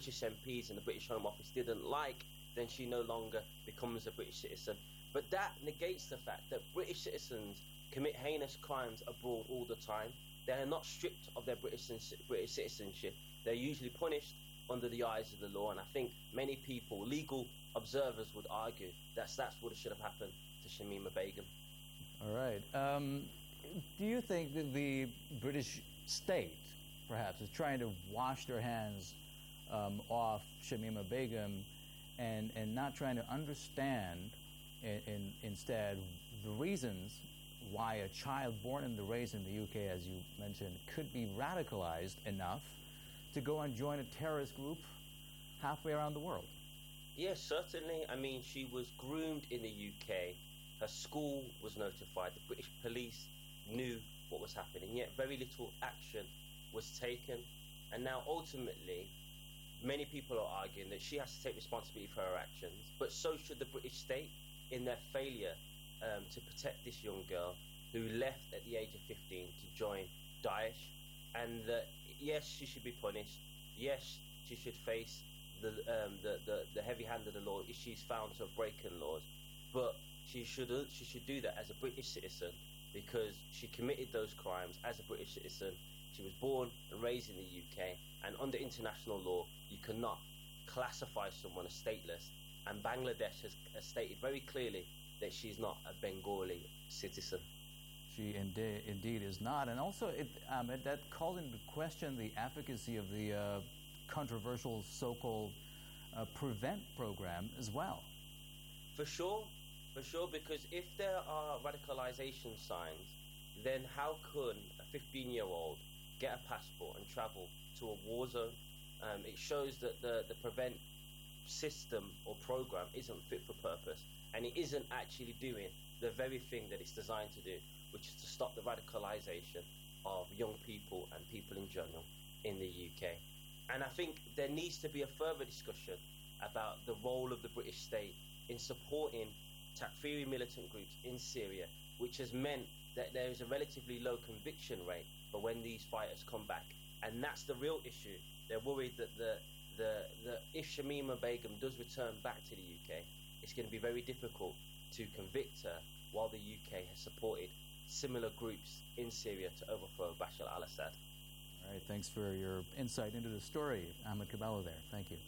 British MPs and the British Home Office didn't like, then she no longer becomes a British citizen. But that negates the fact that British citizens commit heinous crimes abroad all the time. They are not stripped of their British citizenship. They're usually punished under the eyes of the law, and I think many people, legal observers, would argue that's what should have happened to Shamima Begum. All right. Do you think that the British state, perhaps, is trying to wash their hands off Shamima Begum and not trying to understand instead the reasons why a child born and raised in the UK, as you mentioned, could be radicalized enough to go and join a terrorist group halfway around the world? Yes, certainly. I mean, she was groomed in the UK. Her school was notified. The British police knew what was happening, yet very little action was taken. And now, ultimately, many people are arguing that she has to take responsibility for her actions, but so should the British state in their failure to protect this young girl who left at the age of 15 to join Daesh. And yes, she should be punished. Yes, she should face the heavy hand of the law if she's found to have broken laws. But she should do that as a British citizen, because she committed those crimes as a British citizen. She was born and raised in the UK, and under international law, you cannot classify someone as stateless. And Bangladesh has stated very clearly that she's not a Bengali citizen. She indeed is not. And also, that calls into question the efficacy of the controversial so-called PREVENT program as well. For sure, because if there are radicalization signs, then how can a 15-year-old get a passport and travel to a war zone? It shows that the PREVENT system or program isn't fit for purpose, and it isn't actually doing the very thing that it's designed to do, which is to stop the radicalization of young people and people in general in the UK. And I think there needs to be a further discussion about the role of the British state in supporting Takfiri militant groups in Syria, which has meant that there is a relatively low conviction rate for when these fighters come back. And that's the real issue. They're worried that if Shamima Begum does return back to the UK, it's going to be very difficult to convict her, while the UK has supported similar groups in Syria to overthrow Bashar al-Assad. All right, thanks for your insight into the story, Ahmed Kabalo there. Thank you.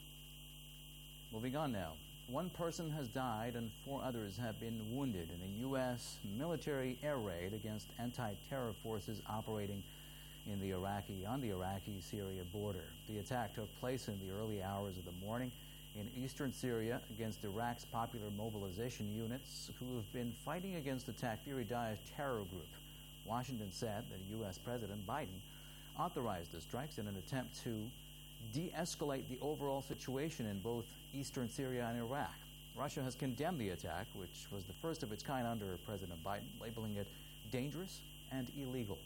Moving on now. One person has died and 4 others have been wounded in a U.S. military air raid against anti-terror forces operating on the Iraqi-Syria border. The attack took place in the early hours of the morning in eastern Syria against Iraq's popular mobilization units who have been fighting against the Takfiri Daesh terror group. Washington said that U.S. President Biden authorized the strikes in an attempt to de-escalate the overall situation in both eastern Syria and Iraq. Russia has condemned the attack, which was the first of its kind under President Biden, labeling it dangerous and illegal.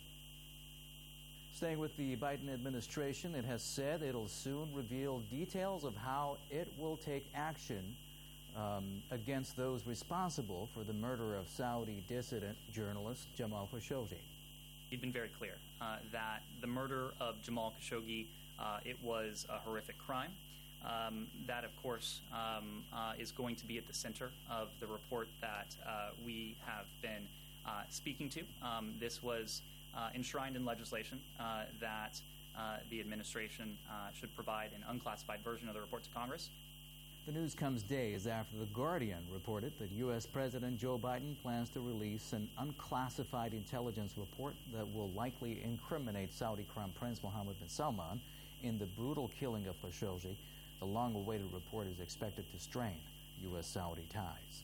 Staying with the Biden administration, it has said it'll soon reveal details of how it will take action against those responsible for the murder of Saudi dissident journalist Jamal Khashoggi. We've been very clear that the murder of Jamal Khashoggi, it was a horrific crime. That, of course, is going to be at the center of the report that we have been speaking to. This was enshrined in legislation that the administration should provide an unclassified version of the report to Congress. The news comes days after The Guardian reported that U.S. President Joe Biden plans to release an unclassified intelligence report that will likely incriminate Saudi Crown Prince Mohammed bin Salman in the brutal killing of Khashoggi. The long-awaited report is expected to strain U.S.-Saudi ties.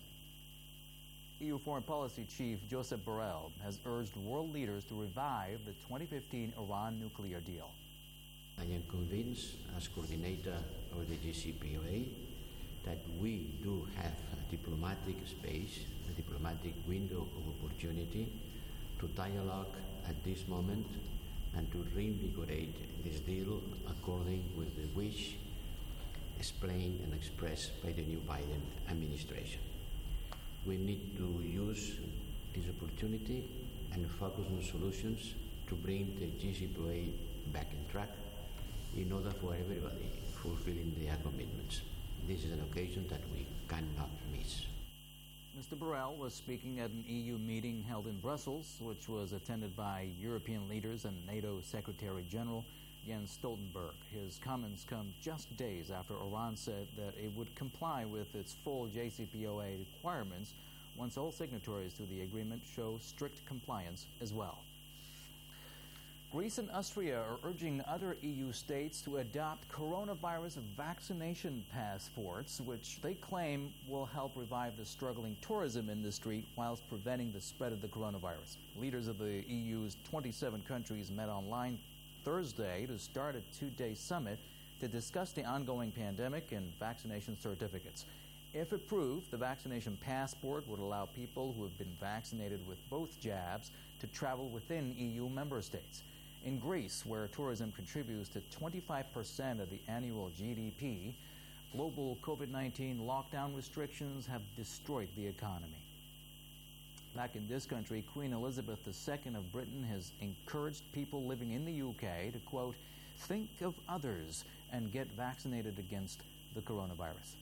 EU Foreign Policy Chief Josep Borrell has urged world leaders to revive the 2015 Iran nuclear deal. I am convinced, as coordinator of the JCPOA, that we do have a diplomatic space, a diplomatic window of opportunity to dialogue at this moment and to reinvigorate this deal according with the wish explained and expressed by the new Biden administration. We need to use this opportunity and focus on solutions to bring the JCPOA back on track in order for everybody fulfilling this is an occasion that we cannot miss. Mr. Borrell was speaking at an EU meeting held in Brussels, which was attended by European leaders and NATO Secretary General Jens Stoltenberg. His comments come just days after Iran said that it would comply with its full JCPOA requirements once all signatories to the agreement show strict compliance as well. Greece and Austria are urging other EU states to adopt coronavirus vaccination passports, which they claim will help revive the struggling tourism industry whilst preventing the spread of the coronavirus. Leaders of the EU's 27 countries met online Thursday to start a two-day summit to discuss the ongoing pandemic and vaccination certificates. If approved, the vaccination passport would allow people who have been vaccinated with both jabs to travel within EU member states. In Greece, where tourism contributes to 25% of the annual GDP, global COVID-19 lockdown restrictions have destroyed the economy. Back in this country, Queen Elizabeth II of Britain has encouraged people living in the UK to, quote, think of others and get vaccinated against the coronavirus.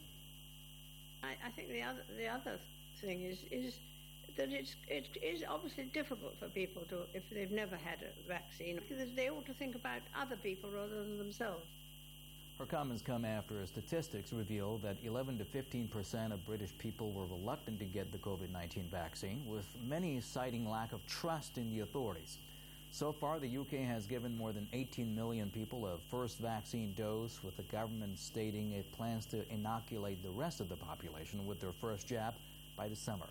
I think the other thing is that it is obviously difficult for people to, if they've never had a vaccine, because they ought to think about other people rather than themselves. Her comments come after statistics reveal that 11 to 15% of British people were reluctant to get the COVID-19 vaccine, with many citing lack of trust in the authorities. So far, the UK has given more than 18 million people a first vaccine dose, with the government stating it plans to inoculate the rest of the population with their first jab by the summer.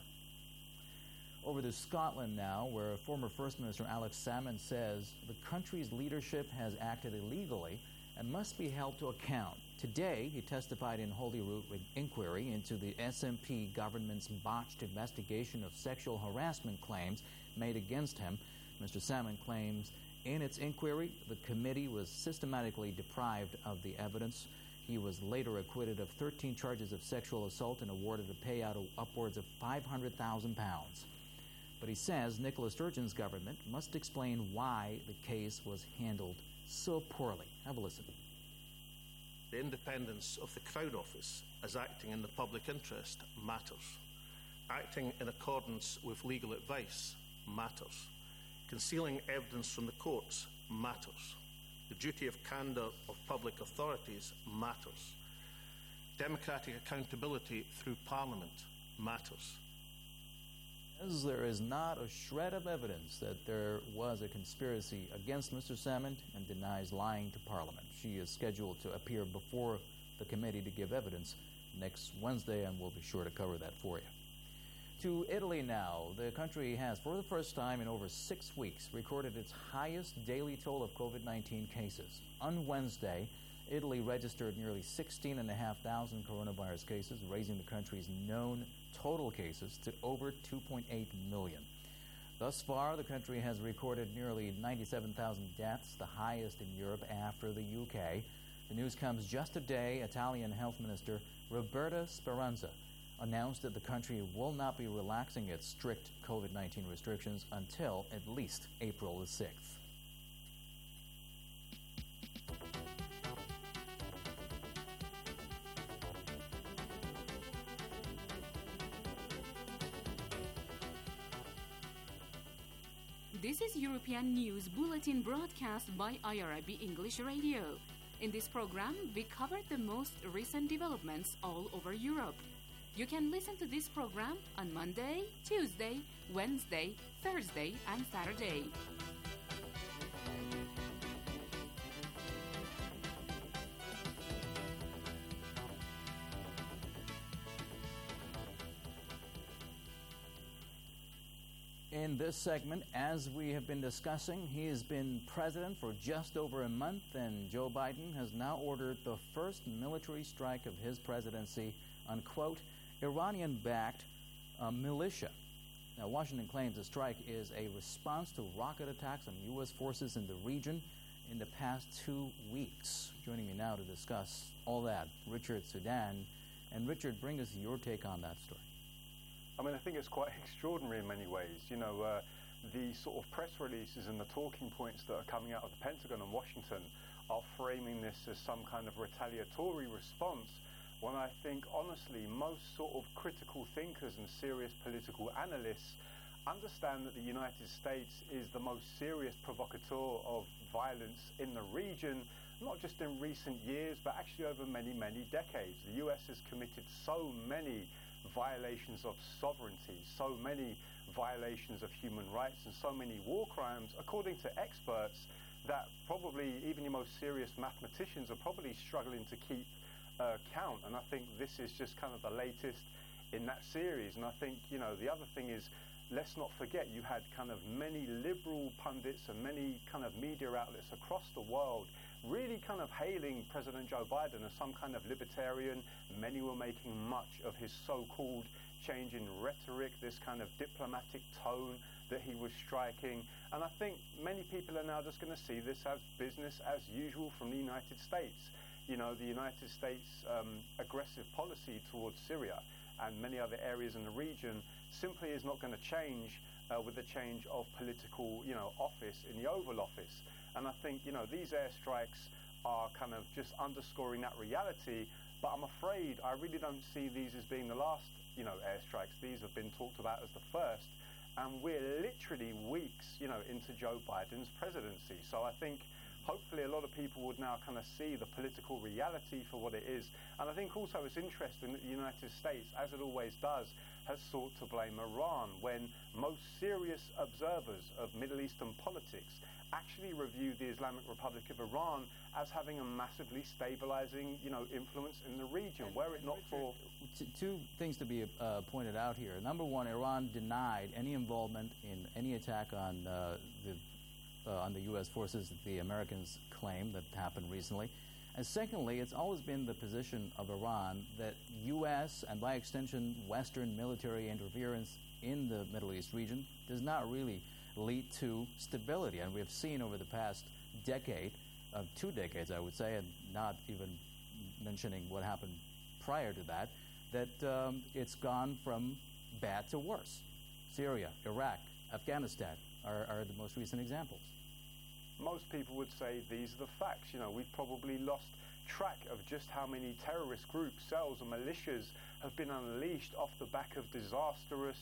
Over to Scotland now, where former First Minister Alex Salmond says the country's leadership has acted illegally and must be held to account. Today, he testified in Holyrood inquiry into the SNP government's botched investigation of sexual harassment claims made against him. Mr. Salmond claims in its inquiry, the committee was systematically deprived of the evidence. He was later acquitted of 13 charges of sexual assault and awarded a payout of upwards of £500,000. But he says Nicola Sturgeon's government must explain why the case was handled so poorly. Have a listen. The independence of the Crown Office as acting in the public interest matters. Acting in accordance with legal advice matters. Concealing evidence from the courts matters. The duty of candour of public authorities matters. Democratic accountability through Parliament matters. As there is not a shred of evidence that there was a conspiracy against Mr. Salmond, and denies lying to Parliament. She is scheduled to appear before the committee to give evidence next Wednesday, and we'll be sure to cover that for you. To Italy now. The country has, for the first time in over 6 weeks, recorded its highest daily toll of COVID-19 cases. On Wednesday, Italy registered nearly 16,500 coronavirus cases, raising the country's known total cases to over 2.8 million. Thus far, the country has recorded nearly 97,000 deaths, the highest in Europe after the UK. The news comes just a day Italian Health Minister Roberta Speranza announced that the country will not be relaxing its strict COVID-19 restrictions until at least April the 6th. This is European News Bulletin broadcast by IRIB English Radio. In this program, we cover the most recent developments all over Europe. You can listen to this program on Monday, Tuesday, Wednesday, Thursday, and Saturday. In this segment, as we have been discussing, he has been president for just over a month, and Joe Biden has now ordered the first military strike of his presidency on, quote, Iranian-backed militia. Now, Washington claims the strike is a response to rocket attacks on U.S. forces in the region in the past 2 weeks. Joining me now to discuss all that, Richard Sudan. And Richard, bring us your take on that story. I mean, I think it's quite extraordinary in many ways. You know, the sort of press releases and the talking points that are coming out of the Pentagon and Washington are framing this as some kind of retaliatory response when I think, honestly, most sort of critical thinkers and serious political analysts understand that the United States is the most serious provocateur of violence in the region, not just in recent years, but actually over many, many decades. The US has committed so many violations of sovereignty, so many violations of human rights, and so many war crimes, according to experts, that probably even your most serious mathematicians are probably struggling to keep count. And I think this is just kind of the latest in that series. And I think, you know, the other thing is, let's not forget, you had kind of many liberal pundits and many kind of media outlets across the world really kind of hailing President Joe Biden as some kind of libertarian. Many were making much of his so-called change in rhetoric, this kind of diplomatic tone that he was striking. And I think many people are now just going to see this as business as usual from the United States. You know, the United States' aggressive policy towards Syria and many other areas in the region simply is not going to change with the change of political, you know, office in the Oval Office. And I think, you know, these airstrikes are kind of just underscoring that reality. But I'm afraid I really don't see these as being the last, you know, airstrikes. These have been talked about as the first. And we're literally weeks, you know, into Joe Biden's presidency. So I think hopefully a lot of people would now kind of see the political reality for what it is. And I think also it's interesting that the United States, as it always does, has sought to blame Iran when most serious observers of Middle Eastern politics actually review the Islamic Republic of Iran as having a massively stabilizing, you know, influence in the region. Were it not for... Two things to be pointed out here. Number one, Iran denied any involvement in any attack on the U.S. forces that the Americans claim that happened recently. And secondly, it's always been the position of Iran that U.S. and by extension Western military interference in the Middle East region does not really lead to stability. And we have seen over the past decade, 2 decades I would say, and not even mentioning what happened prior to that, that it's gone from bad to worse. Syria, Iraq, Afghanistan are the most recent examples. Most people would say these are the facts. You know, we've probably lost track of just how many terrorist groups, cells and militias have been unleashed off the back of disastrous,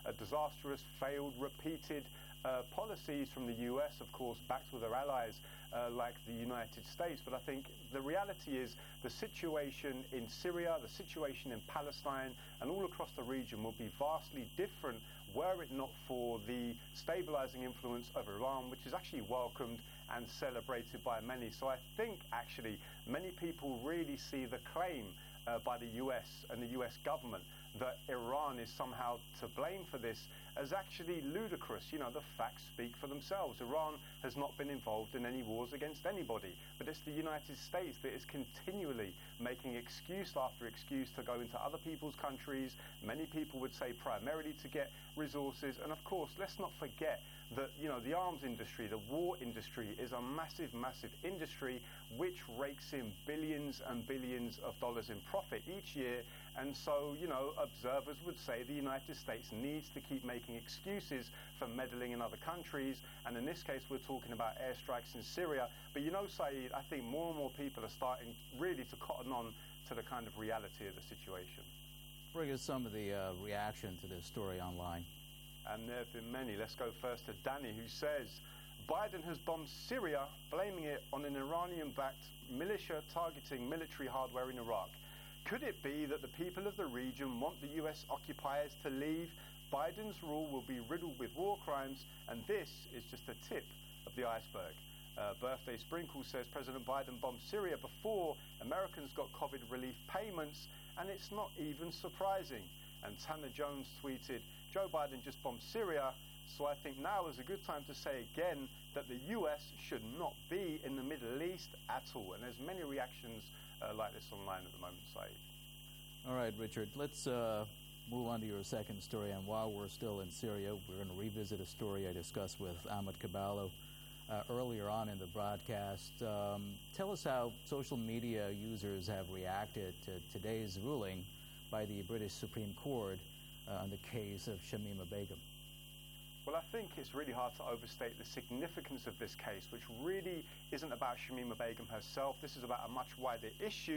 failed, repeated policies from the US, of course, backed with their allies like the United States. But I think the reality is the situation in Syria, the situation in Palestine, and all across the region will be vastly different were it not for the stabilizing influence of Iran, which is actually welcomed and celebrated by many. So I think actually many people really see the claim by the US and the US government that Iran is somehow to blame for this as actually ludicrous. You know, the facts speak for themselves. Iran has not been involved in any wars against anybody, but it's the United States that is continually making excuse after excuse to go into other people's countries. Many people would say primarily to get resources. And of course, let's not forget that, you know, the arms industry, the war industry is a massive, massive industry which rakes in billions and billions of dollars in profit each year. And so, you know, observers would say the United States needs to keep making excuses for meddling in other countries. And in this case, we're talking about airstrikes in Syria. But, you know, Saeed, I think more and more people are starting really to cotton on to the kind of reality of the situation. Bring us some of the reaction to this story online. And there have been many. Let's go first to Danny, who says, Biden has bombed Syria, blaming it on an Iranian-backed militia targeting military hardware in Iraq. Could it be that the people of the region want the US occupiers to leave? Biden's rule will be riddled with war crimes, and this is just a tip of the iceberg. Birthday Sprinkle says President Biden bombed Syria before Americans got COVID relief payments, and it's not even surprising. And Tanner Jones tweeted, Joe Biden just bombed Syria, so I think now is a good time to say again that the US should not be in the Middle East at all. And there's many reactions like this online at the moment, Saeed. All right, Richard, let's move on to your second story. And while we're still in Syria, we're going to revisit a story I discussed with Ahmed Caballo earlier on in the broadcast. Tell us how social media users have reacted to today's ruling by the British Supreme Court on the case of Shamima Begum. Well, I think it's really hard to overstate the significance of this case, which really isn't about Shamima Begum herself. This is about a much wider issue,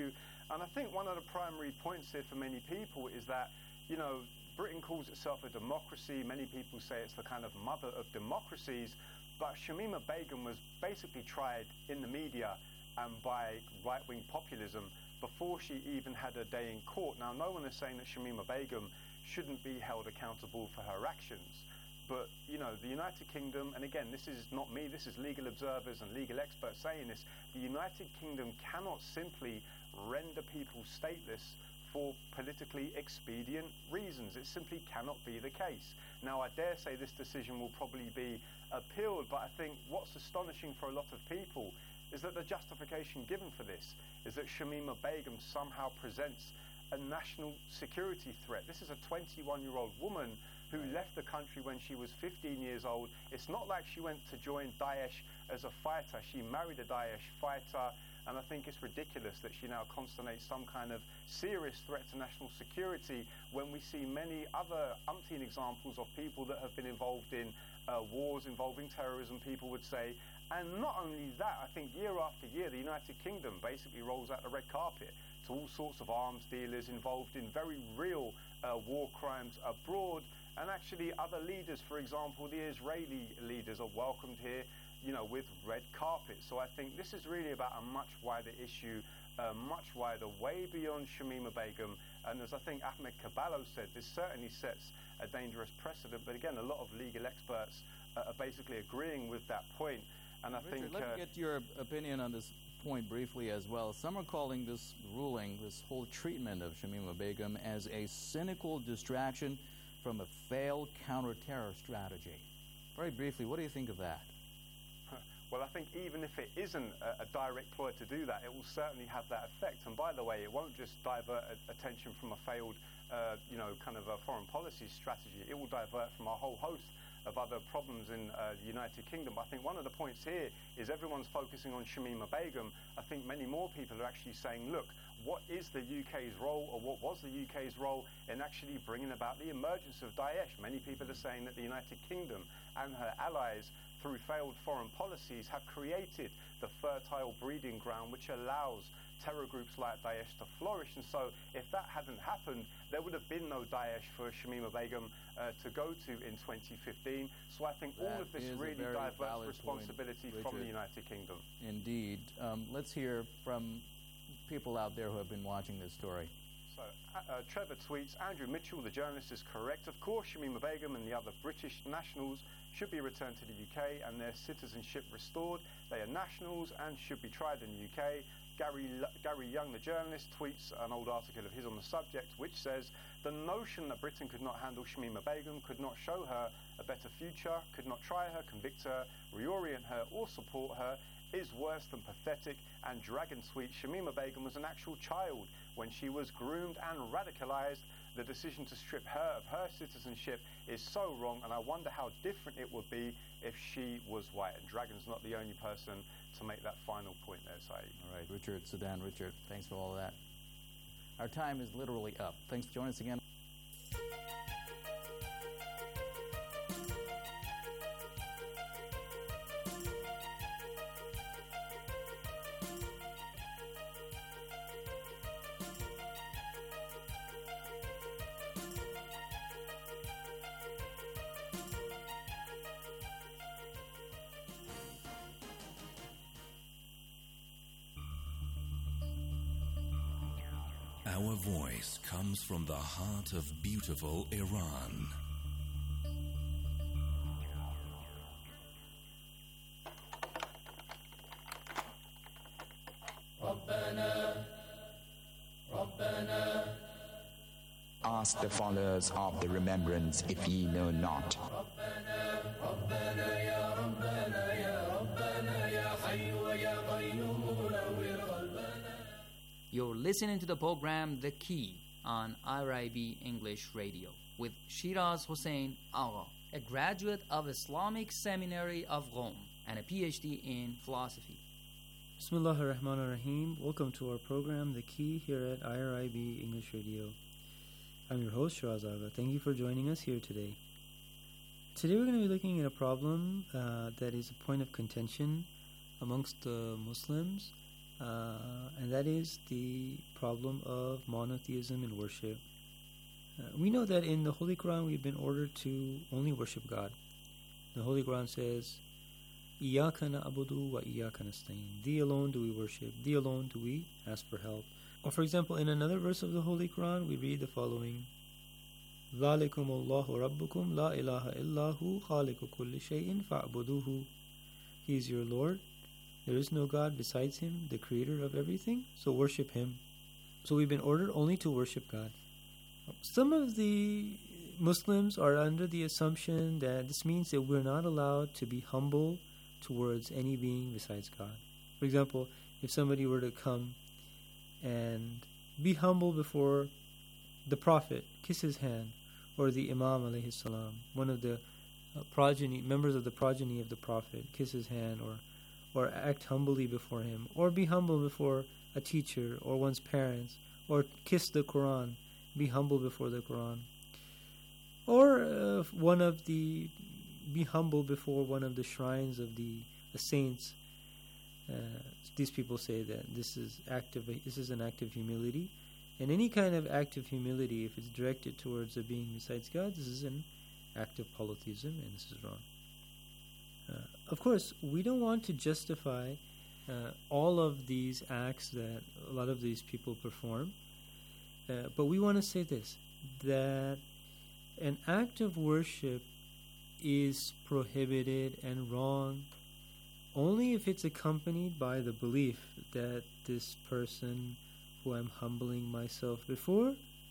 And I think one of the primary points here for many people is that, you know, Britain calls itself a democracy. Many people say it's the kind of mother of democracies. But Shamima Begum was basically tried in the media and by right-wing populism before she even had a day in court. Now, no one is saying that Shamima Begum shouldn't be held accountable for her actions. But, you know, the United Kingdom, and again, this is not me, this is legal observers and legal experts saying this, the United Kingdom cannot simply render people stateless for politically expedient reasons. It simply cannot be the case. Now, I dare say this decision will probably be appealed, but I think what's astonishing for a lot of people is that the justification given for this is that Shamima Begum somehow presents a national security threat. This is a 21-year-old woman who left the country when she was 15 years old. It's not like she went to join Daesh as a fighter. She married a Daesh fighter, and I think it's ridiculous that she now consternates some kind of serious threat to national security when we see many other umpteen examples of people that have been involved in wars involving terrorism, people would say. And not only that, I think year after year, the United Kingdom basically rolls out the red carpet to all sorts of arms dealers involved in very real war crimes abroad. And actually other leaders, for example, the Israeli leaders are welcomed here, you know, with red carpet. So I think this is really about a much wider issue, much wider, way beyond Shamima Begum. And as I think Ahmed Caballo said, this certainly sets a dangerous precedent. But again, a lot of legal experts are basically agreeing with that point. And I think... Let me get your opinion on this point briefly as well. Some are calling this ruling, this whole treatment of Shamima Begum, as a cynical distraction from a failed counter-terror strategy. Very briefly, what do you think of that? Well, I think even if it isn't a direct ploy to do that, it will certainly have that effect. And by the way, it won't just divert attention from a failed, you know, kind of a foreign policy strategy. It will divert from a whole host of other problems in the United Kingdom. I think one of the points here is everyone's focusing on Shamima Begum. I think many more people are actually saying, look, what is the UK's role, or what was the UK's role in actually bringing about the emergence of Daesh? Many people are saying that the United Kingdom and her allies, through failed foreign policies, have created the fertile breeding ground which allows terror groups like Daesh to flourish. And so if that hadn't happened, there would have been no Daesh for Shamima Begum to go to in 2015. So I think all of this really diverts responsibility from the United Kingdom. Indeed. Let's hear from people out there who have been watching this story. So Trevor tweets, Andrew Mitchell, the journalist, is correct. Of course, Shamima Begum and the other British nationals should be returned to the UK and their citizenship restored. They are nationals and should be tried in the UK. Gary Young, the journalist, tweets an old article of his on the subject, which says, the notion that Britain could not handle Shamima Begum, could not show her a better future, could not try her, convict her, reorient her or support her, is worse than pathetic and dragon sweet. Shamima Begum was an actual child when she was groomed and radicalized. The decision to strip her of her citizenship is so wrong, and I wonder how different it would be if she was white. And Dragon's not the only person to make that final point there, Saeed. All right, Richard Sudan. Richard, thanks for all of that. Our time is literally up. Thanks for joining us again. Our voice comes from the heart of beautiful Iran. Ask the followers of the remembrance if ye know not. You're listening to the program The Key on IRIB English Radio with Shiraz Hossein Agha, a graduate of Islamic Seminary of Rome and a PhD in philosophy. Bismillah ar-Rahman ar-Rahim. Welcome to our program The Key here at IRIB English Radio. I'm your host Shiraz Agha. Thank you for joining us here today. Today we're going to be looking at a problem that is a point of contention amongst the Muslims and that is the problem of monotheism in worship. We know that in the Holy Quran we've been ordered to only worship God. The Holy Quran says, Iyaka na'budu wa iyaka nasta'in. Thee alone do we worship, Thee alone do we ask for help. Or for example, in another verse of the Holy Quran, we read the following, ذَلِكُمُ اللَّهُ رَبُّكُمْ لَا إِلَهَ إِلَّا هُ خَالِقُ كُلِّ شَيْءٍ فَاعْبُدُوهُ. He is your Lord. There is no God besides Him, the creator of everything, so worship Him. So we've been ordered only to worship God. Some of the Muslims are under the assumption that this means that we're not allowed to be humble towards any being besides God. For example, if somebody were to come and be humble before the Prophet, kiss his hand, or the Imam alayhi salam, one of the members of the progeny of the Prophet, kiss his hand, or act humbly before him, or be humble before a teacher or one's parents, or kiss the Quran, be humble before the Quran, or be humble before one of the shrines of the saints. These people say that this is an act of humility, and any kind of act of humility, if it's directed towards a being besides God, this is an act of polytheism, and this is wrong. Of course, we don't want to justify all of these acts that a lot of these people perform, but we want to say this, that an act of worship is prohibited and wrong only if it's accompanied by the belief that this person who I'm humbling myself before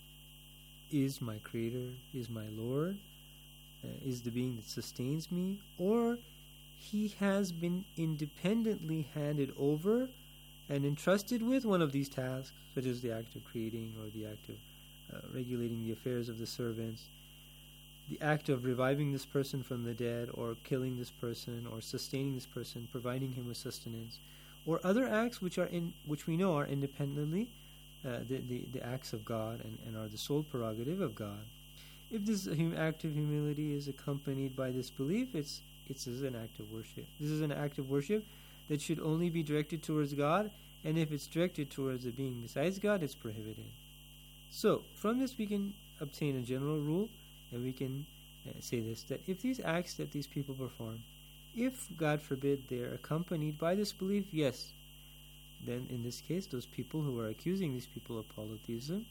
is my creator, is my Lord, is the being that sustains me, or he has been independently handed over and entrusted with one of these tasks, such as the act of creating or the act of regulating the affairs of the servants, the act of reviving this person from the dead, or killing this person, or sustaining this person, providing him with sustenance, or other acts which we know are independently the acts of God and are the sole prerogative of God. If this act of humility is accompanied by this belief, this is an act of worship. This is an act of worship that should only be directed towards God, and if it's directed towards a being besides God, it's prohibited. So, from this we can obtain a general rule, and we can say this, that if these acts that these people perform, if, God forbid, they are accompanied by this belief, yes, then in this case, those people who are accusing these people of polytheism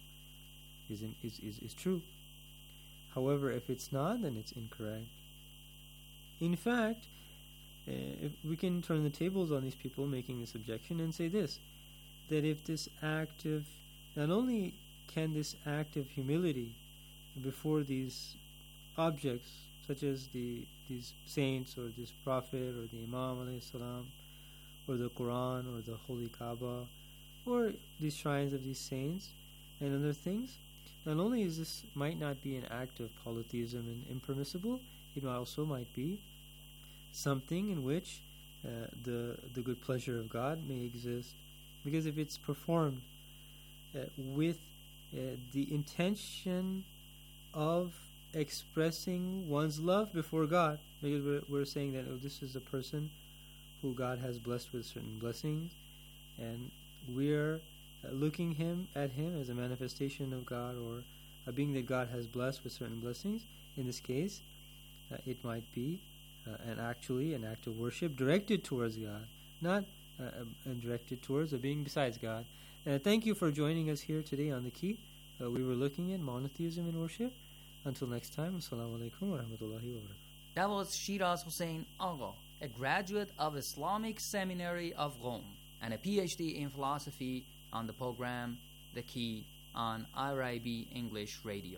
is true. However, if it's not, then it's incorrect. In fact, if we can turn the tables on these people making this objection and say this, that if this act of, not only can this act of humility before these objects, such as these saints or this prophet or the Imam alayhi salam, or the Quran or the Holy Kaaba, or these shrines of these saints and other things, not only is this might not be an act of polytheism and impermissible, it also might be something in which the good pleasure of God may exist, because if it's performed with the intention of expressing one's love before God, because we're saying that this is a person who God has blessed with certain blessings, and we're looking at him as a manifestation of God, or a being that God has blessed with certain blessings. In this case, it might be an act of worship directed towards God, not directed towards a being besides God. Thank you for joining us here today on The Key. We were looking at monotheism in worship. Until next time, Assalamu alaikum wa rahmatullahi wa barakatuh. That was Shiraz Hussain Agha, a graduate of Islamic Seminary of Rome and a PhD in philosophy, on the program The Key on IRIB English Radio.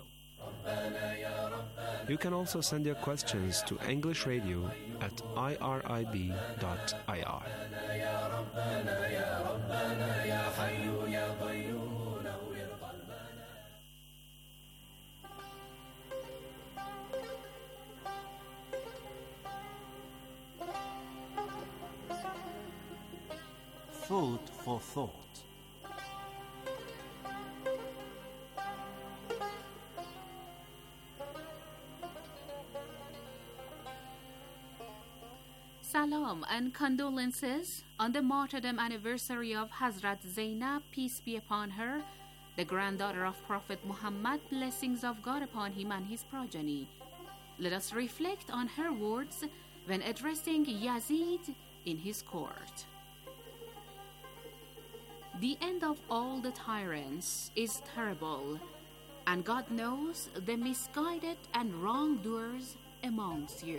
You can also send your questions to English Radio at irib.ir. Food for thought. Salam and condolences on the martyrdom anniversary of Hazrat Zainab, peace be upon her, the granddaughter of Prophet Muhammad, blessings of God upon him and his progeny. Let us reflect on her words when addressing Yazid in his court. The end of all the tyrants is terrible, and God knows the misguided and wrongdoers amongst you.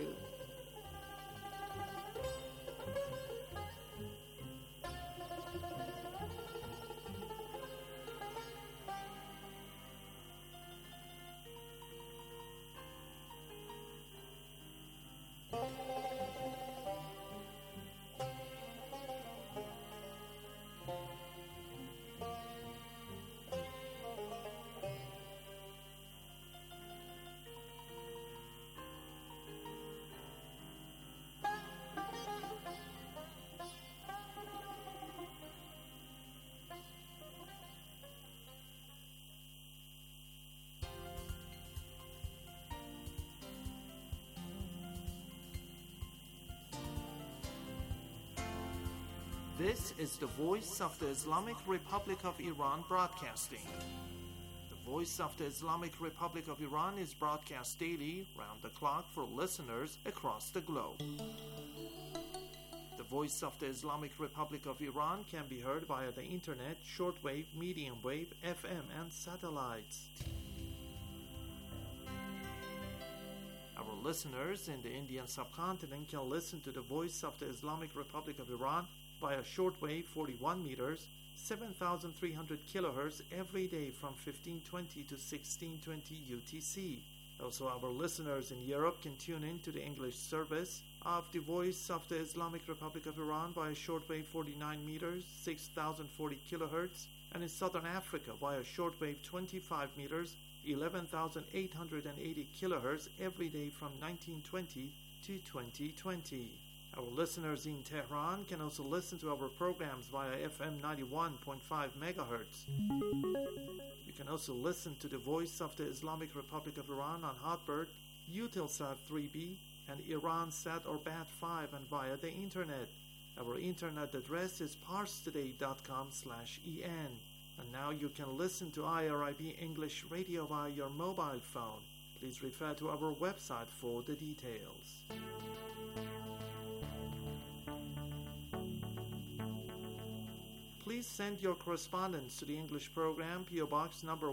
This is the Voice of the Islamic Republic of Iran broadcasting. The Voice of the Islamic Republic of Iran is broadcast daily, round the clock, for listeners across the globe. The Voice of the Islamic Republic of Iran can be heard via the internet, shortwave, medium wave, FM, and satellites. Our listeners in the Indian subcontinent can listen to the Voice of the Islamic Republic of Iran via shortwave 41 meters, 7,300 kilohertz every day from 1520 to 1620 UTC. Also, our listeners in Europe can tune in to the English service of the Voice of the Islamic Republic of Iran via shortwave 49 meters, 6,040 kilohertz, and in Southern Africa via shortwave 25 meters, 11,880 kilohertz every day from 1920 to 2020. Our listeners in Tehran can also listen to our programs via FM 91.5 megahertz. You can also listen to the Voice of the Islamic Republic of Iran on Hotbird, Eutelsat 3B, and Iransat or Bat5, and via the internet. Our internet address is parstoday.com/en. And now you can listen to IRIB English Radio via your mobile phone. Please refer to our website for the details. Please send your correspondence to the English program, PO Box number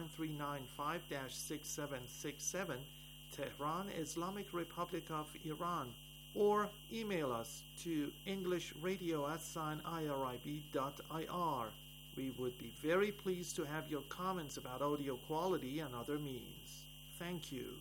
19395-6767, Tehran, Islamic Republic of Iran, or email us to englishradio@irib.ir. We would be very pleased to have your comments about audio quality and other means. Thank you.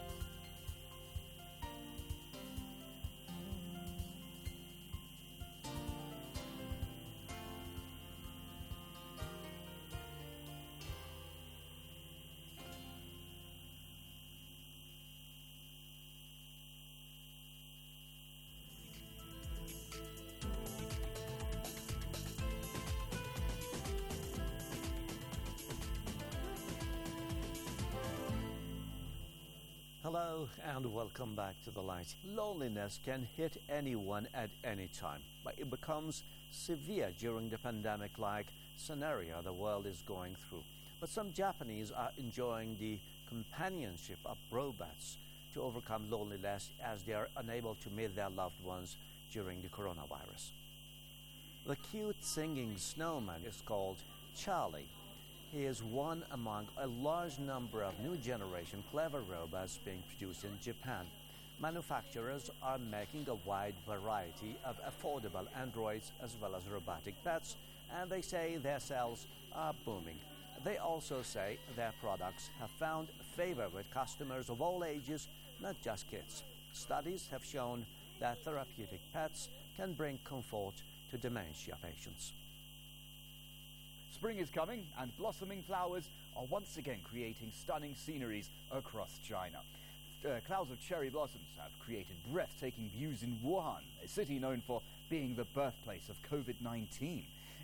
Hello and welcome back to The Light. Loneliness can hit anyone at any time, but it becomes severe during the pandemic-like scenario the world is going through. But some Japanese are enjoying the companionship of robots to overcome loneliness as they are unable to meet their loved ones during the coronavirus. The cute singing snowman is called Charlie. He is one among a large number of new generation clever robots being produced in Japan. Manufacturers are making a wide variety of affordable androids as well as robotic pets, and they say their sales are booming. They also say their products have found favor with customers of all ages, not just kids. Studies have shown that therapeutic pets can bring comfort to dementia patients. Spring is coming, and blossoming flowers are once again creating stunning sceneries across China. Clouds of cherry blossoms have created breathtaking views in Wuhan, a city known for being the birthplace of COVID-19.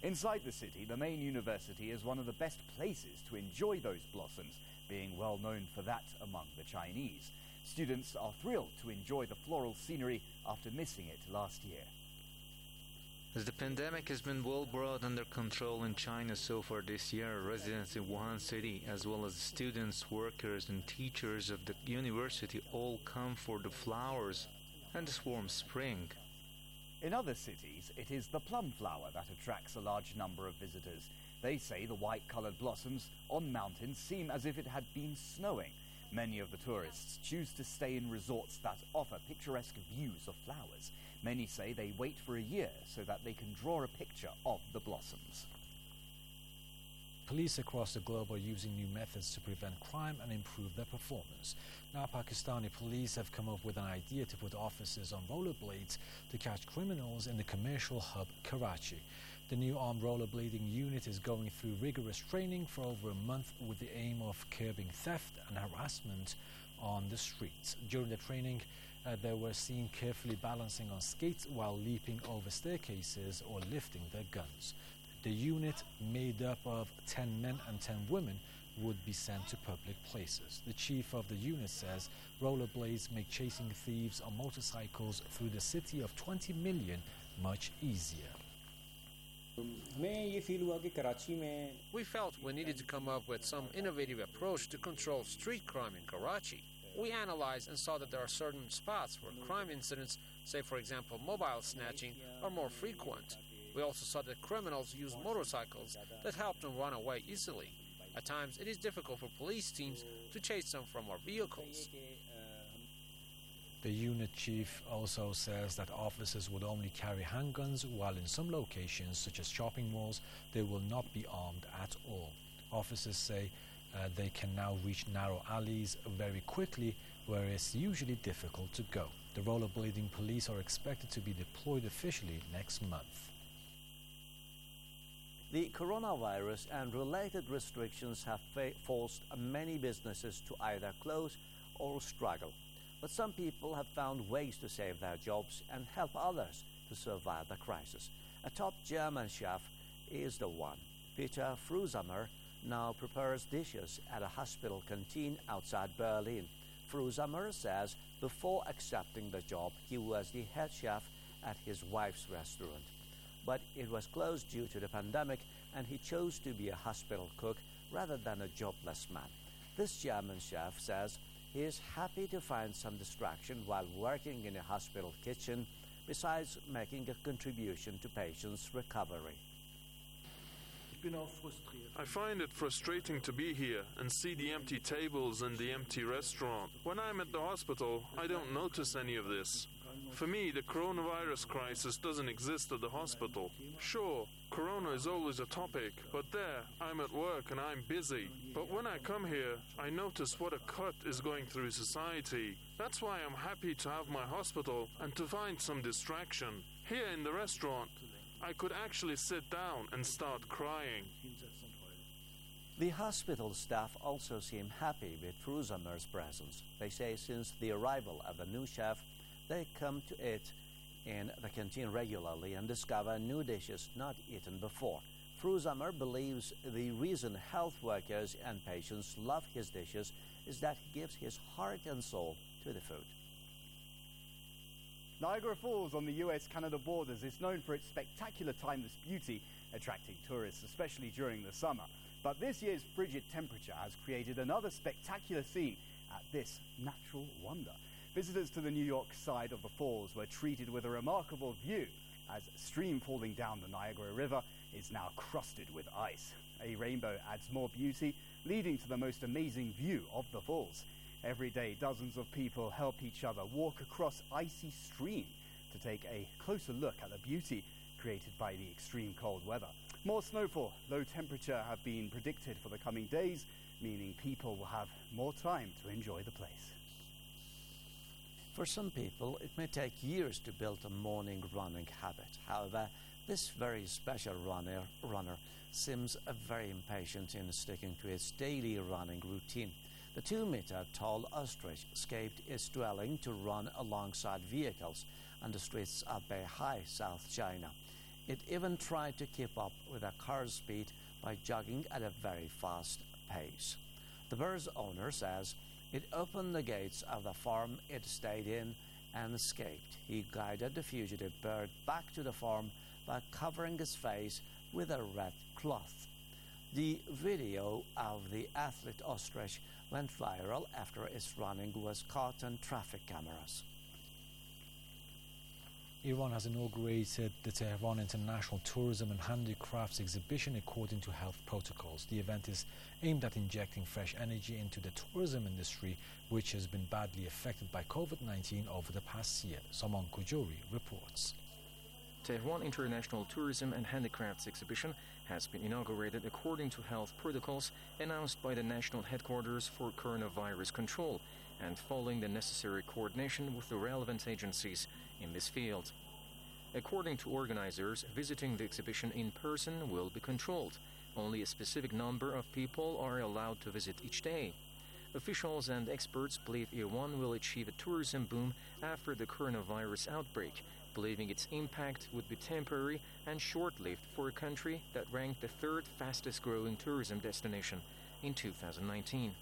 Inside the city, the main university is one of the best places to enjoy those blossoms, being well known for that among the Chinese. Students are thrilled to enjoy the floral scenery after missing it last year. As the pandemic has been well brought under control in China so far this year, residents in Wuhan City, as well as students, workers and teachers of the university all come for the flowers and this warm spring. In other cities, it is the plum flower that attracts a large number of visitors. They say the white-colored blossoms on mountains seem as if it had been snowing. Many of the tourists choose to stay in resorts that offer picturesque views of flowers. Many say they wait for a year so that they can draw a picture of the blossoms. Police across the globe are using new methods to prevent crime and improve their performance. Now Pakistani police have come up with an idea to put officers on rollerblades to catch criminals in the commercial hub Karachi. The new armed rollerblading unit is going through rigorous training for over a month with the aim of curbing theft and harassment on the streets. During the training, they were seen carefully balancing on skates while leaping over staircases or lifting their guns. The unit, made up of 10 men and 10 women, would be sent to public places. The chief of the unit says rollerblades make chasing thieves on motorcycles through the city of 20 million much easier. We felt we needed to come up with some innovative approach to control street crime in Karachi. We analyzed and saw that there are certain spots where crime incidents, say for example mobile snatching, are more frequent. We also saw that criminals use motorcycles that help them run away easily. At times it is difficult for police teams to chase them from our vehicles. The unit chief also says that officers would only carry handguns, while in some locations, such as shopping malls, they will not be armed at all. Officers say they can now reach narrow alleys very quickly, where it's usually difficult to go. The rollerblading police are expected to be deployed officially next month. The coronavirus and related restrictions have forced many businesses to either close or struggle. But some people have found ways to save their jobs and help others to survive the crisis. A top German chef is the one. Peter Frusamer now prepares dishes at a hospital canteen outside Berlin. Frusamer says before accepting the job, he was the head chef at his wife's restaurant. But it was closed due to the pandemic, and he chose to be a hospital cook rather than a jobless man. This German chef says he is happy to find some distraction while working in a hospital kitchen, besides making a contribution to patients' recovery. I find it frustrating to be here and see the empty tables and the empty restaurant. When I'm at the hospital, I don't notice any of this. For me, the coronavirus crisis doesn't exist at the hospital. Sure, corona is always a topic, but there, I'm at work and I'm busy. But when I come here, I notice what a cut is going through society. That's why I'm happy to have my hospital and to find some distraction. Here in the restaurant, I could actually sit down and start crying. The hospital staff also seem happy with Frusamer's presence. They say since the arrival of the new chef, they come to eat in the canteen regularly and discover new dishes not eaten before. Frusamer believes the reason health workers and patients love his dishes is that he gives his heart and soul to the food. Niagara Falls on the US-Canada borders is known for its spectacular timeless beauty, attracting tourists, especially during the summer. But this year's frigid temperature has created another spectacular scene at this natural wonder. Visitors to the New York side of the falls were treated with a remarkable view as a stream falling down the Niagara River is now crusted with ice. A rainbow adds more beauty, leading to the most amazing view of the falls. Every day, dozens of people help each other walk across icy stream to take a closer look at the beauty created by the extreme cold weather. More snowfall, low temperature have been predicted for the coming days, meaning people will have more time to enjoy the place. For some people, it may take years to build a morning running habit. However, this very special runner seems very impatient in sticking to its daily running routine. The 2-meter-tall ostrich escaped its dwelling to run alongside vehicles on the streets of Beihai, South China. It even tried to keep up with the car's speed by jogging at a very fast pace. The bird's owner says it opened the gates of the farm it stayed in and escaped. He guided the fugitive bird back to the farm by covering his face with a red cloth. The video of the athlete ostrich went viral after its running was caught on traffic cameras. Iran has inaugurated the Tehran International Tourism and Handicrafts Exhibition according to health protocols. The event is aimed at injecting fresh energy into the tourism industry, which has been badly affected by COVID-19 over the past year. Saman Kujori reports. Tehran International Tourism and Handicrafts Exhibition has been inaugurated according to health protocols announced by the National Headquarters for Coronavirus Control and following the necessary coordination with the relevant agencies in this field. According to organizers, visiting the exhibition in person will be controlled. Only a specific number of people are allowed to visit each day. Officials and experts believe Iran will achieve a tourism boom after the coronavirus outbreak, believing its impact would be temporary and short-lived for a country that ranked the third fastest-growing tourism destination in 2019.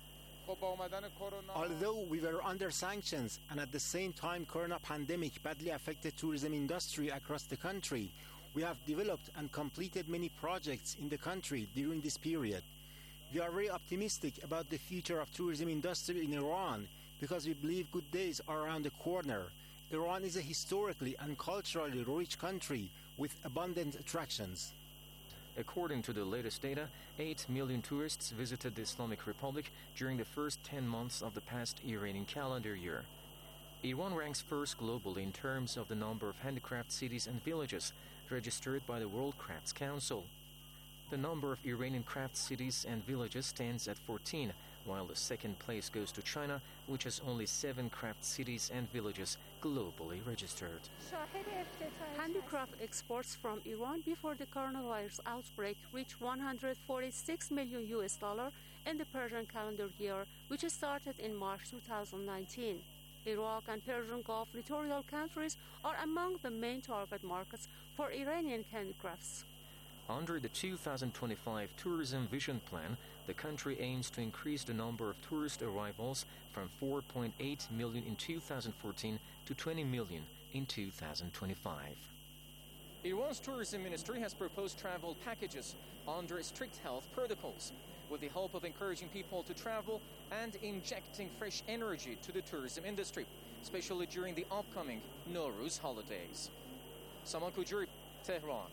Although we were under sanctions and at the same time corona pandemic badly affected tourism industry across the country, we have developed and completed many projects in the country during this period. We are very optimistic about the future of tourism industry in Iran because we believe good days are around the corner. Iran is a historically and culturally rich country with abundant attractions. According to the latest data, 8 million tourists visited the Islamic Republic during the first 10 months of the past Iranian calendar year. Iran ranks first globally in terms of the number of handicraft cities and villages registered by the World Crafts Council. The number of Iranian craft cities and villages stands at 14, while the second place goes to China, which has only 7 craft cities and villages globally registered. Handicraft exports from Iran before the coronavirus outbreak reached $146 million in the Persian calendar year, which started in March 2019. Iraq and Persian Gulf littoral countries are among the main target markets for Iranian handicrafts. Under the 2025 Tourism Vision Plan, the country aims to increase the number of tourist arrivals from 4.8 million in 2014 to 20 million in 2025. Iran's tourism ministry has proposed travel packages under strict health protocols, with the hope of encouraging people to travel and injecting fresh energy to the tourism industry, especially during the upcoming Nowruz holidays. Saman Kujuri, Tehran.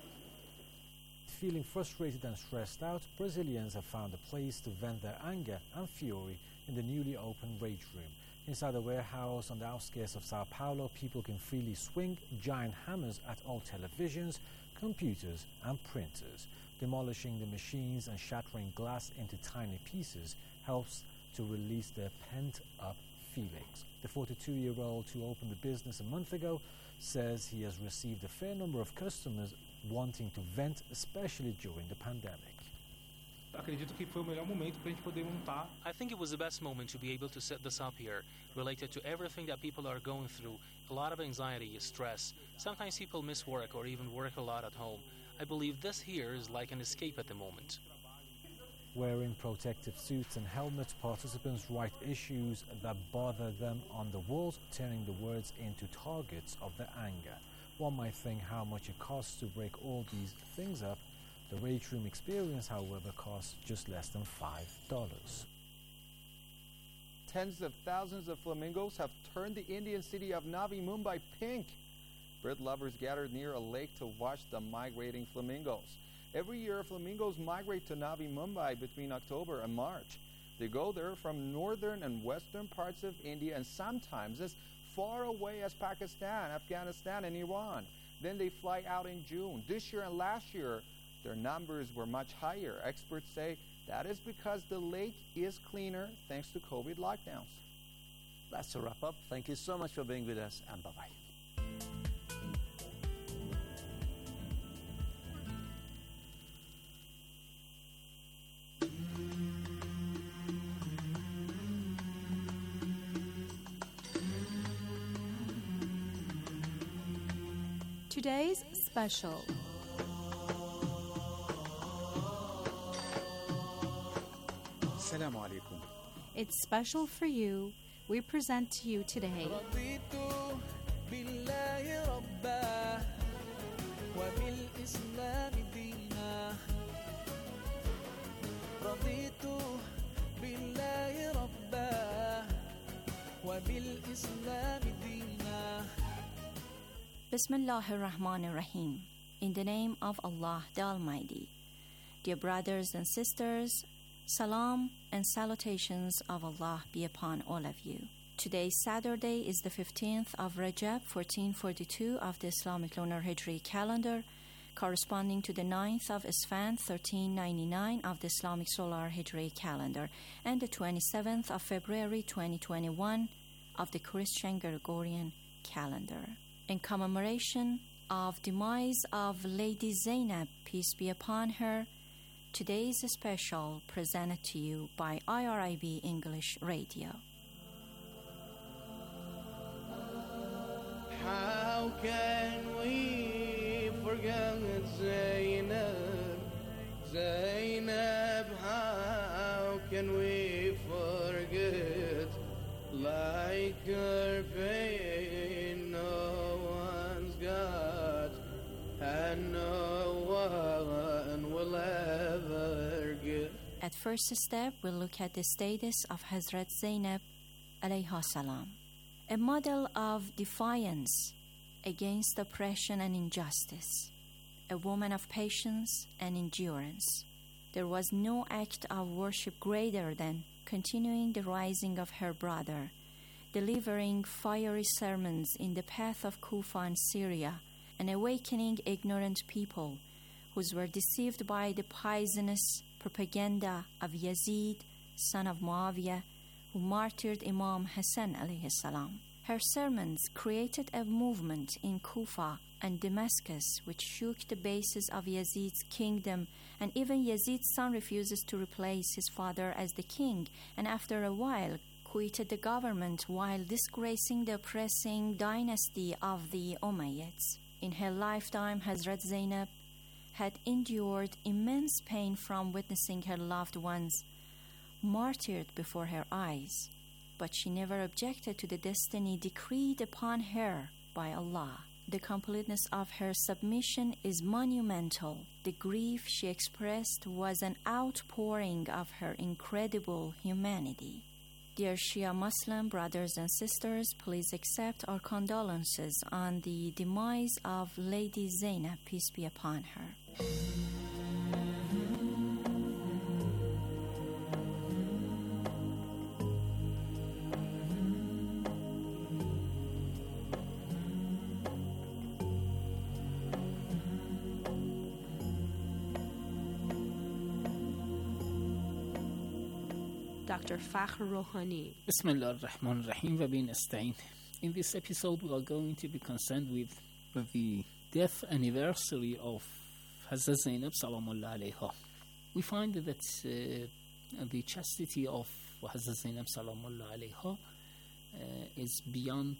Feeling frustrated and stressed out, Brazilians have found a place to vent their anger and fury in the newly opened Rage Room. Inside a warehouse on the outskirts of Sao Paulo, people can freely swing giant hammers at old televisions, computers and printers. Demolishing the machines and shattering glass into tiny pieces helps to release their pent-up feelings. The 42-year-old who opened the business a month ago says he has received a fair number of customers wanting to vent, especially during the pandemic. I think it was the best moment to be able to set this up here, related to everything that people are going through, a lot of anxiety, stress. Sometimes people miss work or even work a lot at home. I believe this here is like an escape at the moment. Wearing protective suits and helmets, participants write issues that bother them on the walls, turning the words into targets of their anger. One might think how much it costs to break all these things up. The Rage Room experience, however, costs just less than $5. Tens of thousands of flamingos have turned the Indian city of Navi Mumbai pink. Bird lovers gathered near a lake to watch the migrating flamingos. Every year, flamingos migrate to Navi Mumbai between October and March. They go there from northern and western parts of India and sometimes as far away as Pakistan, Afghanistan, and Iran. Then they fly out in June. This year and last year, their numbers were much higher. Experts say that is because the lake is cleaner thanks to COVID lockdowns. That's a wrap up. Thank you so much for being with us, and bye-bye. Today's Special. Assalamu alaikum. It's special for you. We present to you today Bismillahir Rahmanir Rahim. In the name of Allah the Almighty. Dear brothers and sisters, salam and salutations of Allah be upon all of you. Today, Saturday, is the 15th of Rajab, 1442 of the Islamic Lunar Hijri calendar, corresponding to the 9th of Isfand, 1399 of the Islamic Solar Hijri calendar, and the 27th of February, 2021 of the Christian Gregorian calendar. In commemoration of demise of Lady Zainab, peace be upon her, today's special presented to you by IRIB English Radio. How can we forget Zainab? Zainab, how can we forget? Like her pain no one's got, and no one will ever give. At first step, we'll look at the status of Hazrat Zainab alayha salam, a model of defiance against oppression and injustice, a woman of patience and endurance. There was no act of worship greater than continuing the rising of her brother, delivering fiery sermons in the path of Kufa and Syria, and awakening ignorant people who were deceived by the poisonous propaganda of Yazid, son of Muawiyah, who martyred Imam Hassan alayhi salam. Her sermons created a movement in Kufa and Damascus which shook the bases of Yazid's kingdom, and even Yazid's son refuses to replace his father as the king, and after a while quitted the government while disgracing the oppressing dynasty of the Umayyads. In her lifetime, Hazrat Zainab had endured immense pain from witnessing her loved ones martyred before her eyes, but she never objected to the destiny decreed upon her by Allah. The completeness of her submission is monumental. The grief she expressed was an outpouring of her incredible humanity. Dear Shia Muslim brothers and sisters, please accept our condolences on the demise of Lady Zainab, peace be upon her. Dr. Fakhr Rouhani. Bismillah ar-Rahman ar-Rahim wa bin nasta'in. In this episode, we are going to be concerned with the death anniversary of Hazrat Zainab salamullah alayha. We find that the chastity of Hazrat Zainab salamullah alayha is beyond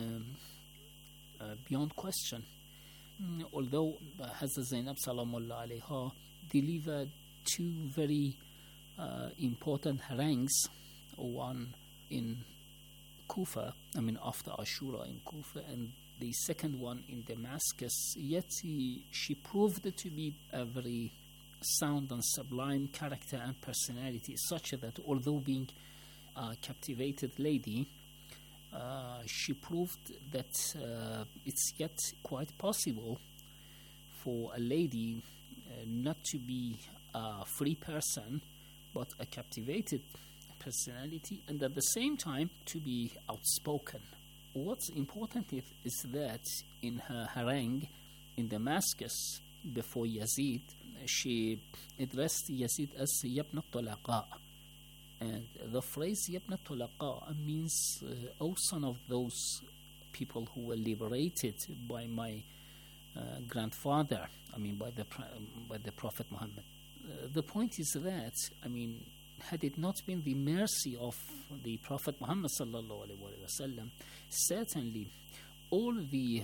question. Although Hazrat Zainab salamullah alayha delivered two very important harangues, one in Kufa, after Ashura in Kufa, and the second one in Damascus, yet she proved to be a very sound and sublime character and personality, such that although being a captivated lady, she proved that it's yet quite possible for a lady not to be a free person, but a captivated personality, and at the same time to be outspoken. What's important is that in her harangue in Damascus before Yazid, she addressed Yazid as Yabna Tulaqa. And the phrase Yabna Tulaqa means, O son of those people who were liberated by my grandfather, by the Prophet Muhammad. The point is that, had it not been the mercy of the Prophet Muhammad sallallahu alaihi wasallam, certainly all the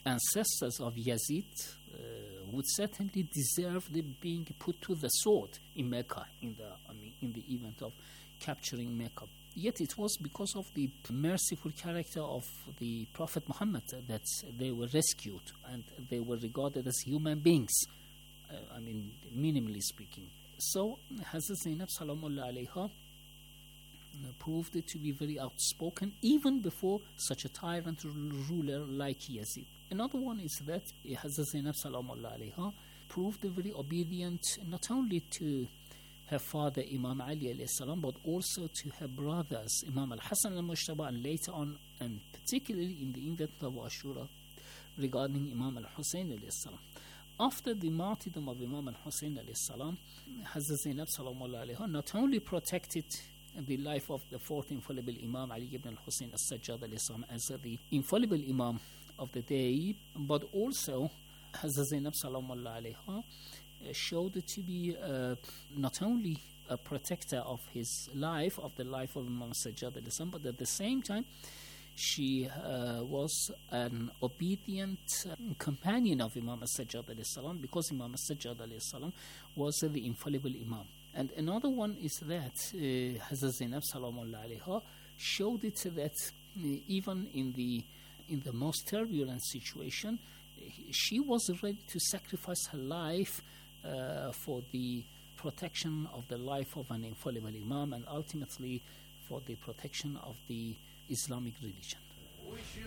ancestors of Yazid would certainly deserve being put to the sword in Mecca in the event of capturing Mecca. Yet it was because of the merciful character of the Prophet Muhammad that they were rescued and they were regarded as human beings, minimally speaking. So Hazrat Zainab Salamullah alayha proved to be very outspoken even before such a tyrant ruler like Yazid. Another one is that Hazrat Zainab Salamullah alayha proved very obedient not only to her father Imam Ali alayhi salam, but also to her brothers Imam al-Hasan al-Mujtaba, and later on, and particularly in the event of Ashura, regarding Imam al-Hussein alayhi salam. After the martyrdom of Imam al-Hussein alayhi salam, Hazrat Zainab Salamullah alayha not only protected the life of the fourth infallible Imam Ali ibn al-Hussein as-Sajjad alayhi salam as the infallible Imam of the day, but also Hazrat Zainab Salamullah alayha showed to be not only a protector of his life, of the life of Imam Sajjad alayhi salam, but at the same time she was an obedient companion of Imam Sajjad alayhi salam, because Imam Sajjad alayhi salam was the infallible Imam. And another one is that Hazrat Zainab Salamullah alayha showed it that even in the most turbulent situation, she was ready to sacrifice her life for the protection of the life of an infallible Imam, and ultimately for the protection of the Islamic religion. We should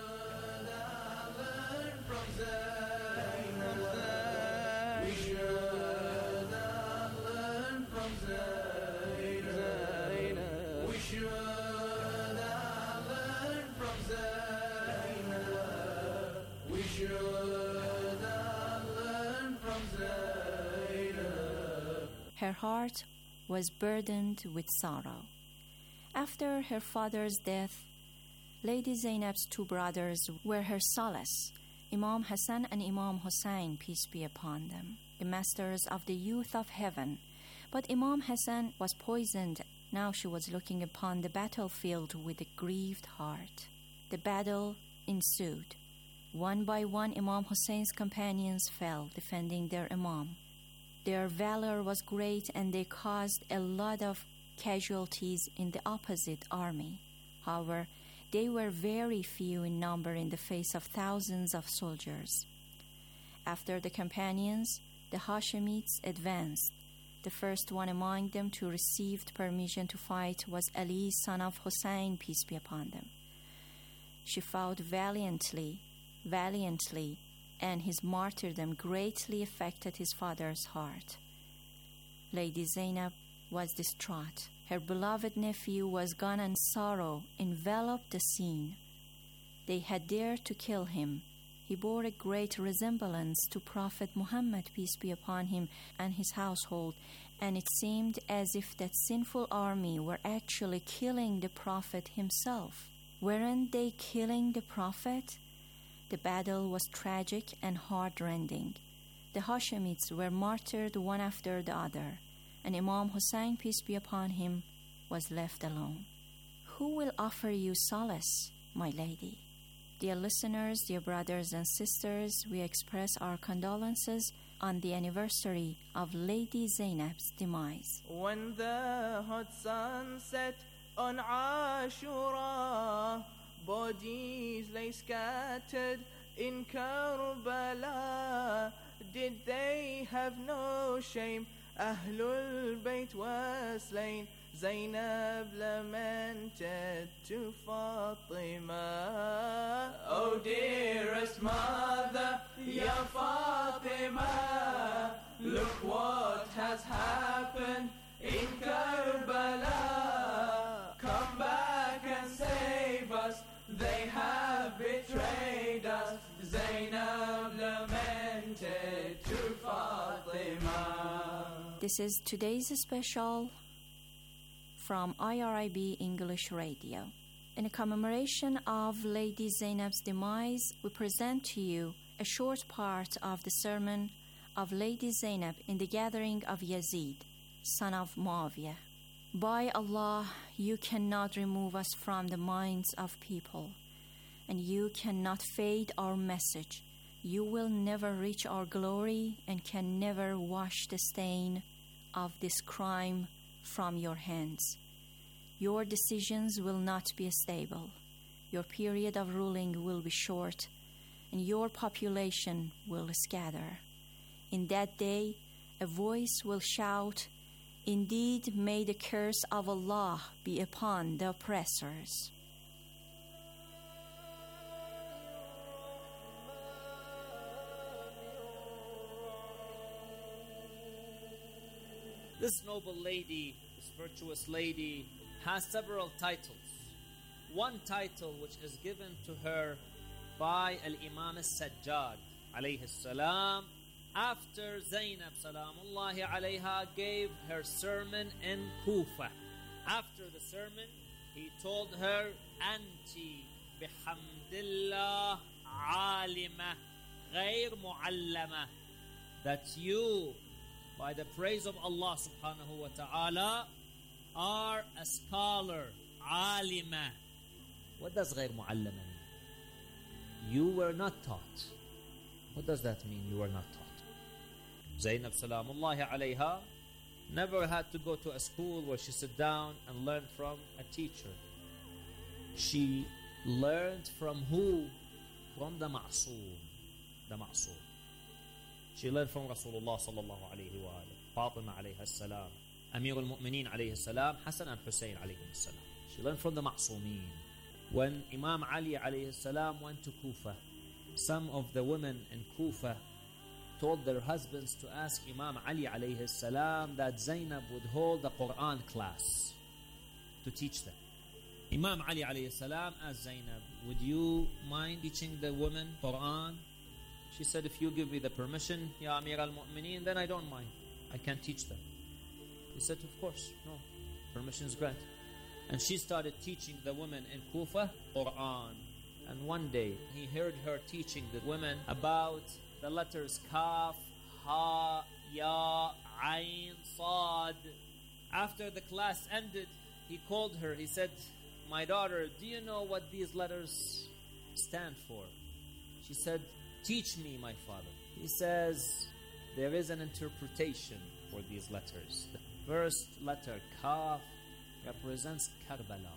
learn from Zainab. We should learn from Zainab. We should learn from Zainab. We should learn from Zainab. Her heart was burdened with sorrow. After her father's death, Lady Zainab's two brothers were her solace, Imam Hassan and Imam Hussein, peace be upon them, the masters of the youth of heaven. But Imam Hassan was poisoned. Now she was looking upon the battlefield with a grieved heart. The battle ensued. One by one, Imam Hussein's companions fell, defending their Imam. Their valor was great, and they caused a lot of casualties in the opposite army. However, they were very few in number in the face of thousands of soldiers. After the companions, the Hashemites advanced. The first one among them to receive permission to fight was Ali, son of Hussein, peace be upon them. She fought valiantly, and his martyrdom greatly affected his father's heart. Lady Zainab was distraught. Her beloved nephew was gone, and sorrow enveloped the scene. They had dared to kill him. He bore a great resemblance to Prophet Muhammad, peace be upon him, and his household, and it seemed as if that sinful army were actually killing the Prophet himself. Weren't they killing the Prophet? The battle was tragic and heart-rending. The Hashemites were martyred one after the other, and Imam Hussein, peace be upon him, was left alone. Who will offer you solace, my lady? Dear listeners, dear brothers and sisters, we express our condolences on the anniversary of Lady Zainab's demise. When the hot sun set on Ashura, bodies lay scattered in Karbala. Did they have no shame? Ahlul Bayt was slain. Zainab lamented to Fatima. Oh dearest mother, Ya Fatima, look what has happened in Karbala. Come back and save us, they have betrayed us. Zainab lamented to Fatima. This is today's special from IRIB English Radio. In commemoration of Lady Zainab's demise, we present to you a short part of the sermon of Lady Zainab in the gathering of Yazid, son of Muawiyah. By Allah, you cannot remove us from the minds of people. and you cannot fade our message. You will never reach our glory and can never wash the stain of this crime from your hands. Your decisions will not be stable. Your period of ruling will be short, and your population will scatter. In that day, a voice will shout, "Indeed, may the curse of Allah be upon the oppressors." This noble lady, this virtuous lady, has several titles. One title which is given to her by Al-Imam Al-Sajjad alayhi salam after Zainab salamullahi alayha gave her sermon in Kufa. After the sermon, he told her, "Anti bihamdillah alima غير muallama," that you, by the praise of Allah subhanahu wa ta'ala, are a scholar, alima. What does غير muallama mean? You were not taught. What does that mean, you were not taught? Zainab salamullahi alayha never had to go to a school where she sat down and learned from a teacher. She learned from who? From the Ma'soom. The Ma'soom. She learned from Rasulullah sallallahu alayhi wa alayhi, Fatima alayhi salam, Amir al-Mu'mineen alayhi salam, Hassan and Hussein alayhi salam. She learned from the Ma'soomeen. When Imam Ali alayhi salam went to Kufa, some of the women in Kufa told their husbands to ask Imam Ali alayhi salam that Zainab would hold the Quran class to teach them. Imam Ali alayhi salam asked Zainab, "Would you mind teaching the women Quran?" She said, "If you give me the permission, Ya Amir al-Mu'mineen, then I don't mind. I can teach them." He said, "Of course, no, permission is granted." And she started teaching the women in Kufa Quran. And one day he heard her teaching the women about the letters Kaf, Ha, Ya, Ain, Sad. After the class ended, he called her. He said, "My daughter, do you know what these letters stand for?" She said, "Teach me, my father." He says, there is an interpretation for these letters. The first letter, Kaf, represents Karbala.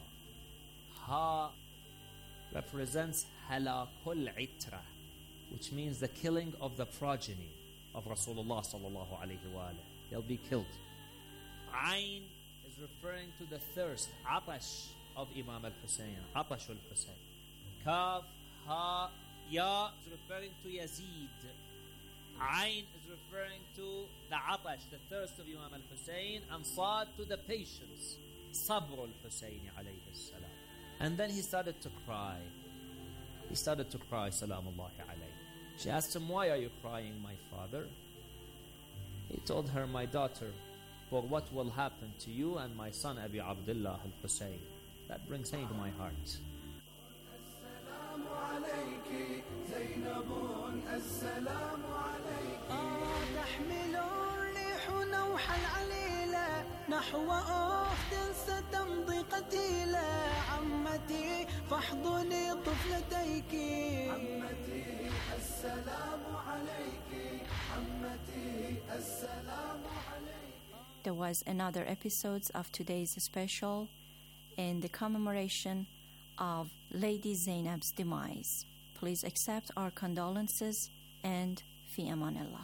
Ha represents Halakul Itra, which means the killing of the progeny of Rasulullah sallallahu alayhi wa alayhi. They'll be killed. Ain is referring to the thirst, Atash of Imam al-Hussein, Atash al-Hussein. Kaf, Ha, Ya is referring to Yazid. Ain is referring to the Atash, the thirst of Imam al-Hussein, and Sad to the patience, Sabr al-Hussein alayhi salam. And then he started to cry. He started to cry, salamullahi alayhi. She asked him, "Why are you crying, my father?" He told her, "My daughter, for what will happen to you and my son Abi Abdullah al-Hussein, that brings pain to my heart." نحو أخت ستمضي قتيلة عمتي فاحضني طفلتيك عمتي السلام عليك عمتي السلام عليك. There was another episode of today's special in the commemoration of Lady Zainab's demise. Please accept our condolences and fi amanillah.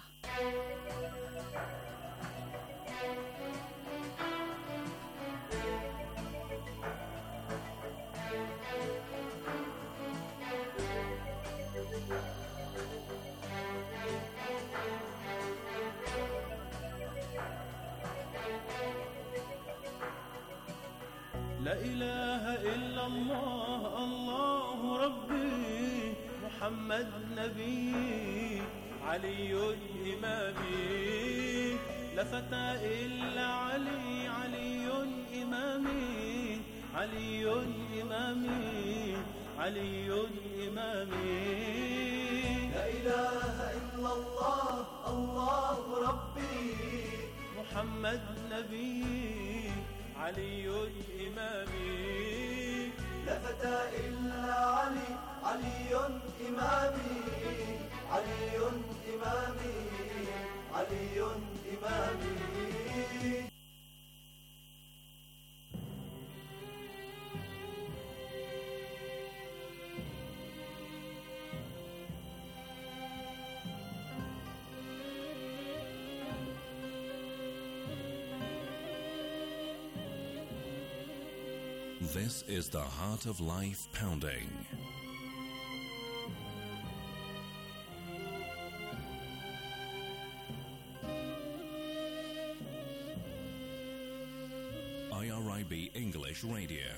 لا إله إلا الله الله ربي محمد نبي علي إمامي لا فتى إلا علي علي إمامي علي إمامي علي إمامي لا إله إلا الله الله ربي محمد نبي علي إمامي لا فتى إلا علي علي إمامي علي إمامي علي إمامي. This is the Heart of Life Pounding. IRIB English Radio.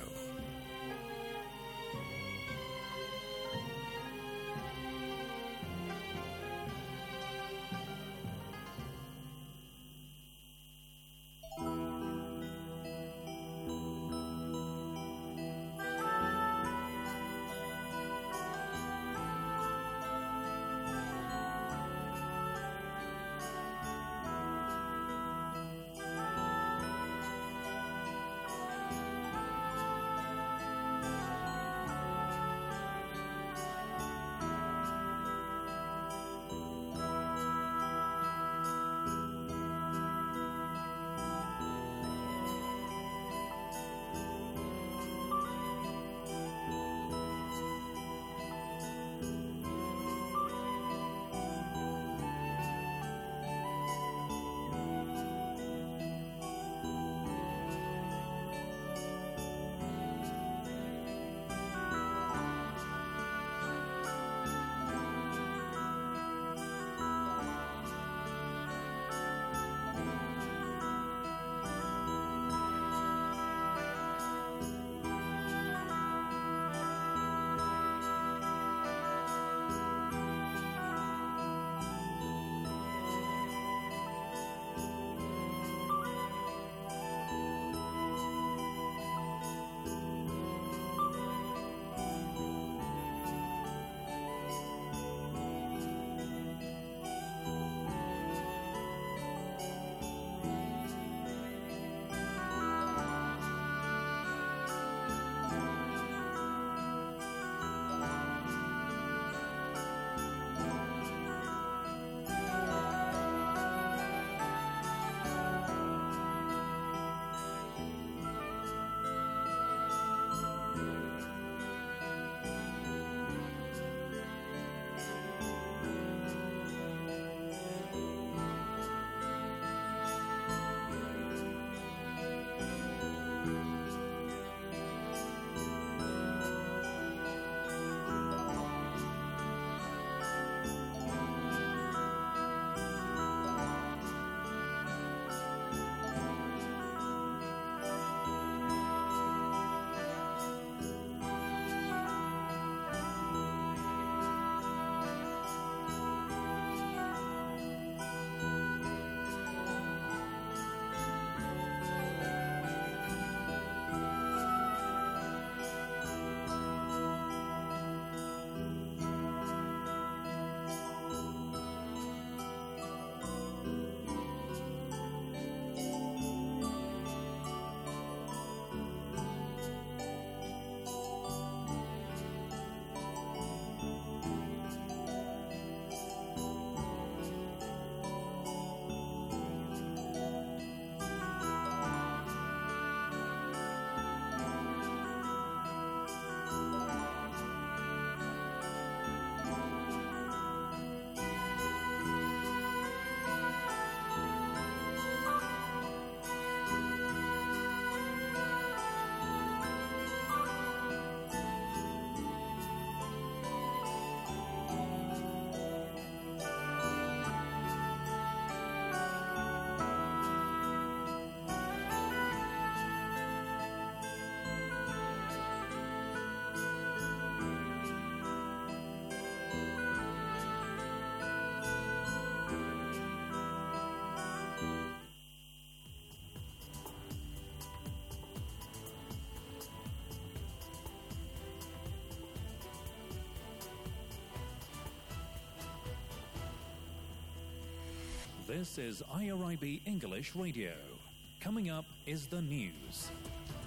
This is IRIB English Radio. Coming up is the news.